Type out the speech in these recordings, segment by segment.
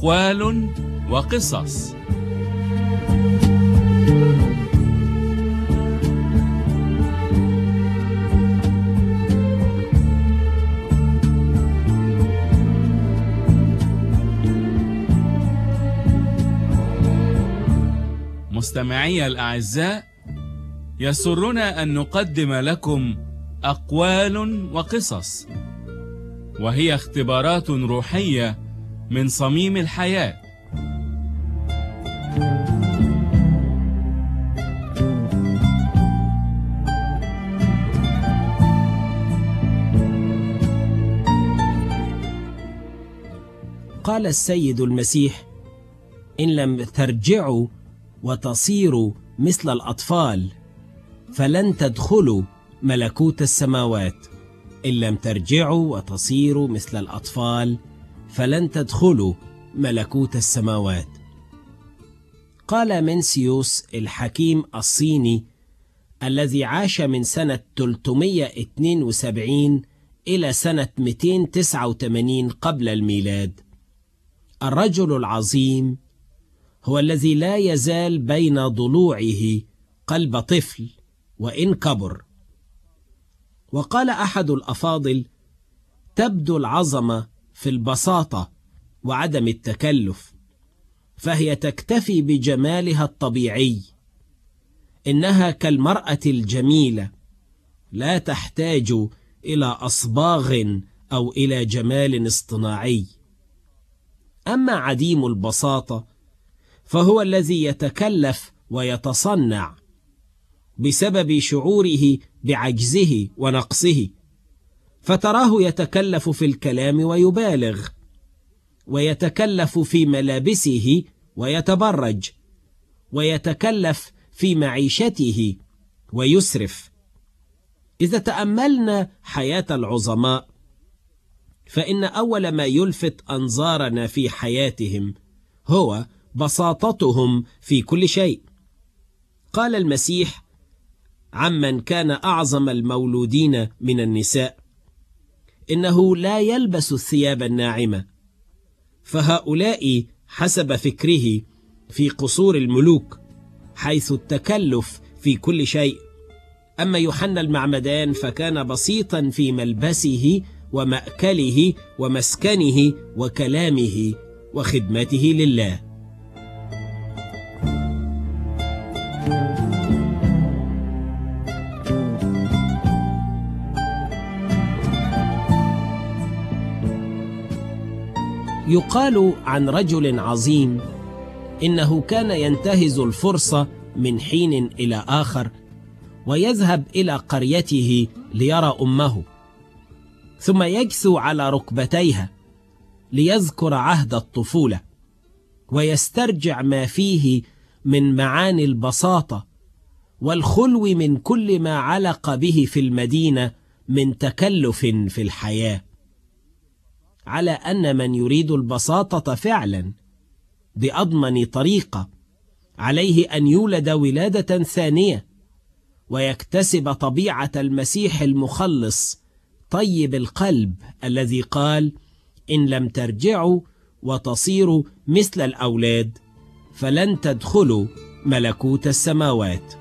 أقوال وقصص. مستمعي الأعزاء، يسرنا أن نقدم لكم أقوال وقصص، وهي اختبارات روحية من صميم الحياة. قال السيد المسيح: إن لم ترجعوا وتصيروا مثل الأطفال فلن تدخلوا ملكوت السماوات. إن لم ترجعوا وتصيروا مثل الأطفال فلن تدخلوا ملكوت السماوات. قال منسيوس الحكيم الصيني الذي عاش من سنة 372 إلى سنة 289 قبل الميلاد: الرجل العظيم هو الذي لا يزال بين ضلوعه قلب طفل وإن كبر. وقال أحد الأفاضل: تبدو العظمة في البساطة وعدم التكلف، فهي تكتفي بجمالها الطبيعي. إنها كالمرأة الجميلة، لا تحتاج إلى أصباغ أو إلى جمال اصطناعي. أما عديم البساطة فهو الذي يتكلف ويتصنع بسبب شعوره بعجزه ونقصه، فتراه يتكلف في الكلام ويبالغ، ويتكلف في ملابسه ويتبرج، ويتكلف في معيشته ويسرف. إذا تأملنا حياة العظماء فإن أول ما يلفت أنظارنا في حياتهم هو بساطتهم في كل شيء. قال المسيح عمن كان أعظم المولودين من النساء: إنه لا يلبس الثياب الناعمة. فهؤلاء حسب فكره في قصور الملوك، حيث التكلف في كل شيء. أما يوحنا المعمدان فكان بسيطا في ملبسه ومأكله ومسكنه وكلامه وخدمته لله. يقال عن رجل عظيم إنه كان ينتهز الفرصة من حين إلى آخر ويذهب إلى قريته ليرى أمه، ثم يجثو على ركبتيها ليذكر عهد الطفولة ويسترجع ما فيه من معاني البساطة والخلو من كل ما علق به في المدينة من تكلف في الحياة. على أن من يريد البساطة فعلا بأضمن طريقة عليه أن يولد ولادة ثانية ويكتسب طبيعة المسيح المخلص طيب القلب الذي قال: إن لم ترجعوا وتصيروا مثل الأولاد فلن تدخلوا ملكوت السماوات.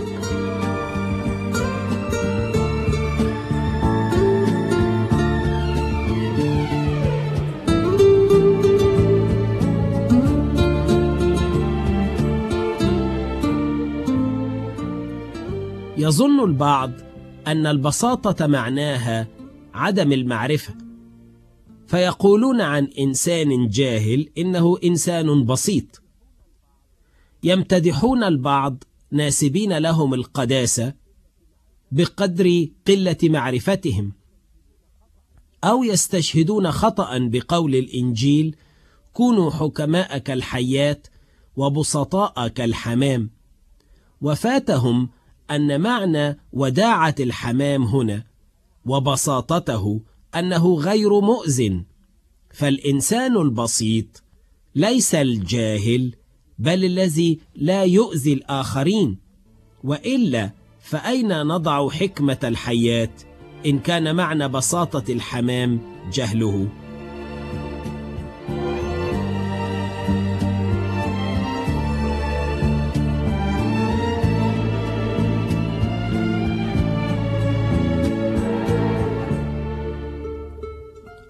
يظن البعض أن البساطة معناها عدم المعرفة، فيقولون عن إنسان جاهل إنه إنسان بسيط. يمتدحون البعض ناسبين لهم القداسة بقدر قلة معرفتهم، أو يستشهدون خطأ بقول الإنجيل: كونوا حكماء كالحيات وبسطاء كالحمام. وفاتهم أن معنى وداعة الحمام هنا وبساطته أنه غير مؤذن. فالإنسان البسيط ليس الجاهل، بل الذي لا يؤذي الآخرين. وإلا فأين نضع حكمة الحياة إن كان معنى بساطة الحمام جهله؟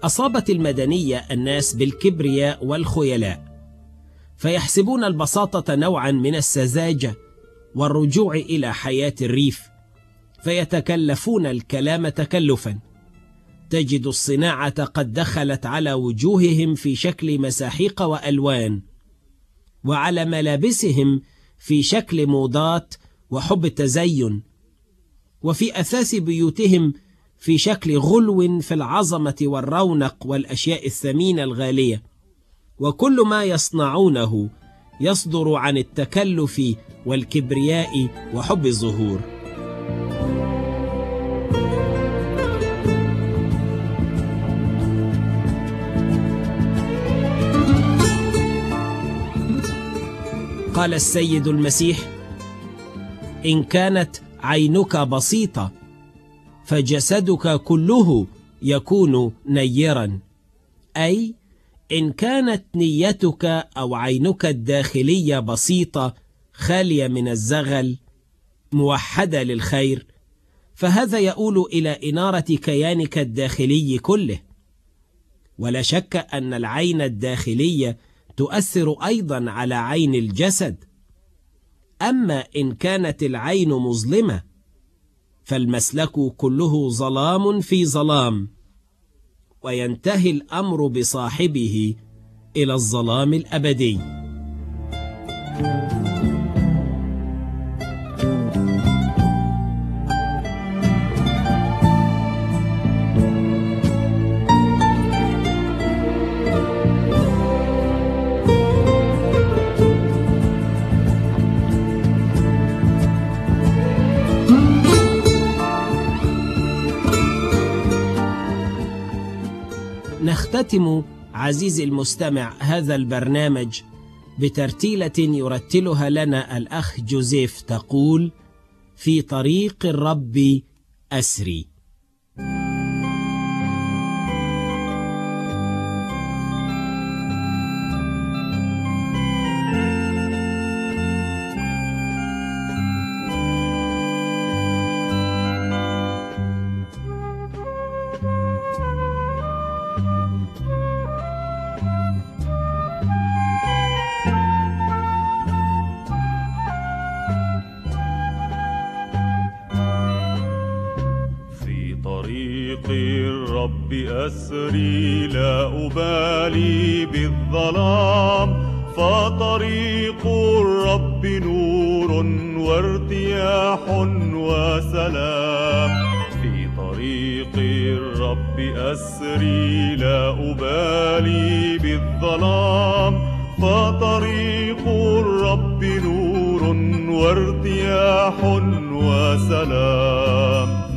أصابت المدنية الناس بالكبرياء والخيلاء، فيحسبون البساطة نوعا من السذاجة والرجوع إلى حياة الريف، فيتكلفون الكلام تكلفا. تجد الصناعة قد دخلت على وجوههم في شكل مساحيق وألوان، وعلى ملابسهم في شكل موضات وحب التزين، وفي أثاث بيوتهم في شكل غلو في العظمة والرونق والأشياء الثمينة الغالية. وكل ما يصنعونه يصدر عن التكلف والكبرياء وحب الظهور. قال السيد المسيح: إن كانت عينك بسيطة فجسدك كله يكون نيرا، أي إن كانت نيتك أو عينك الداخلية بسيطة خالية من الزغل موحدة للخير، فهذا يؤول إلى إنارة كيانك الداخلي كله. ولا شك أن العين الداخلية تؤثر أيضا على عين الجسد. أما إن كانت العين مظلمة فالمسلك كله ظلام في ظلام، وينتهي الأمر بصاحبه إلى الظلام الأبدي. نختتم عزيزي المستمع هذا البرنامج بترتيلة يرتلها لنا الأخ جوزيف، تقول: في طريق الرب أسري. الرب أسري لا أبالي بالظلام، فطريق الرب نور وارتياح وسلام. في طريق الرب أسري لا أبالي بالظلام، فطريق الرب نور وارتياح وسلام.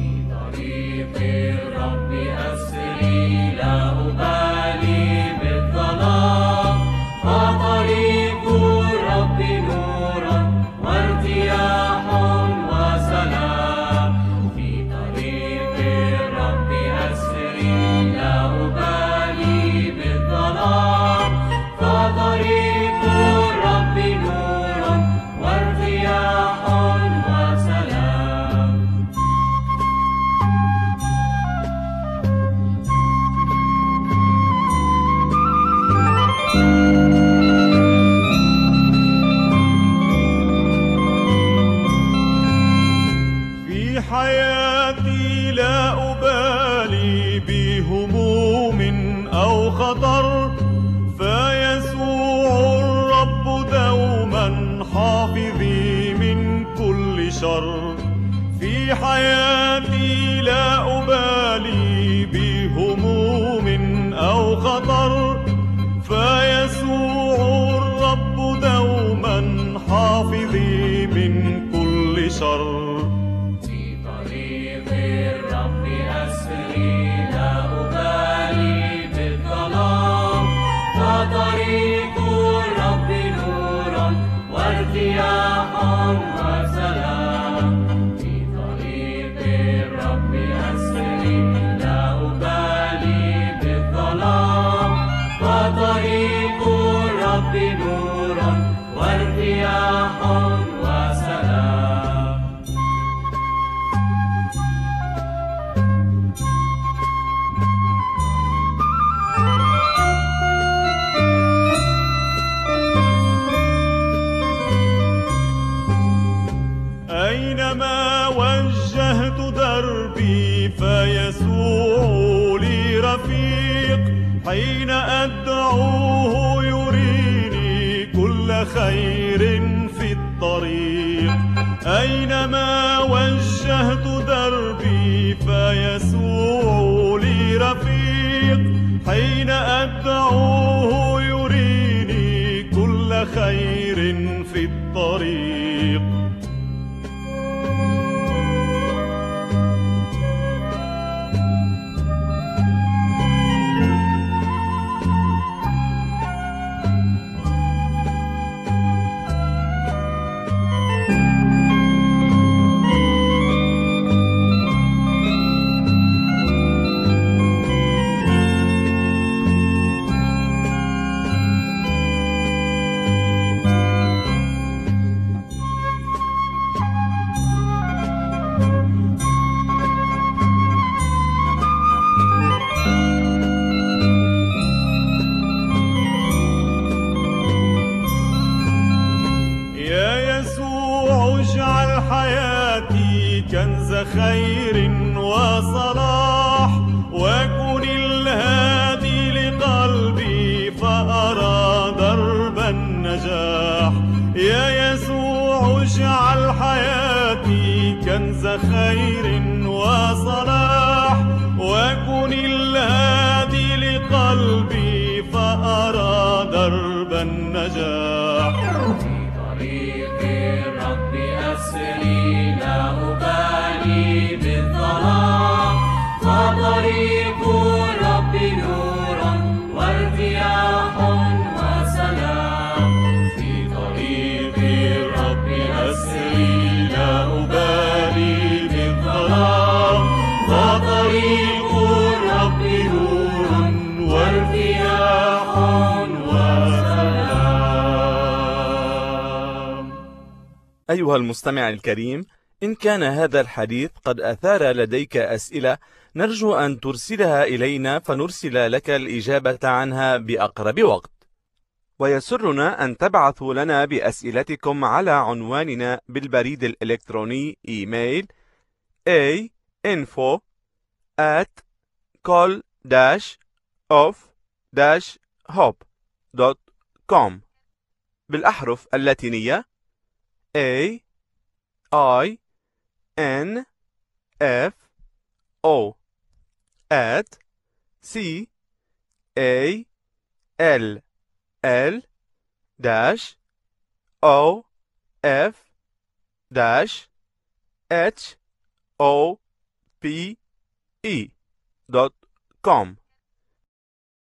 حياتي لا أبالي بهموم أو خطر، فيسوع الرب دوما حافظي من كل شر. في حياتي لا أبالي بهموم أو خطر، فيسوع الرب دوما حافظي من كل شر. أينما وجهت دربي فيسوع لي رفيق، حين أدعوه يريني كل خير في الطريق. أينما وجهت دربي فيسوع لي رفيق، حين أدعوه يريني كل خير في الطريق. كنز خير وصلاح، وكن الهادي لقلبي فأرى درب النجاح. يا يسوع اجعل حياتي كنز خير وصلاح، وكن الهادي لقلبي فأرى درب النجاح. في طريق الرب أسري لا أبالي بالظلام، فطريق الرب نور وارتياح وسلام. في طريق الرب أسري لا أبالي بالظلام، فطريق الرب نور وارتياح وسلام. أيها المستمع الكريم، إن كان هذا الحديث قد أثار لديك أسئلة، نرجو أن ترسلها إلينا فنرسل لك الإجابة عنها بأقرب وقت. ويسرنا أن تبعثوا لنا بأسئلتكم على عنواننا بالبريد الإلكتروني إيميل info@call-of-hope.com بالأحرف اللاتينية AINFO@call-of-hope.com.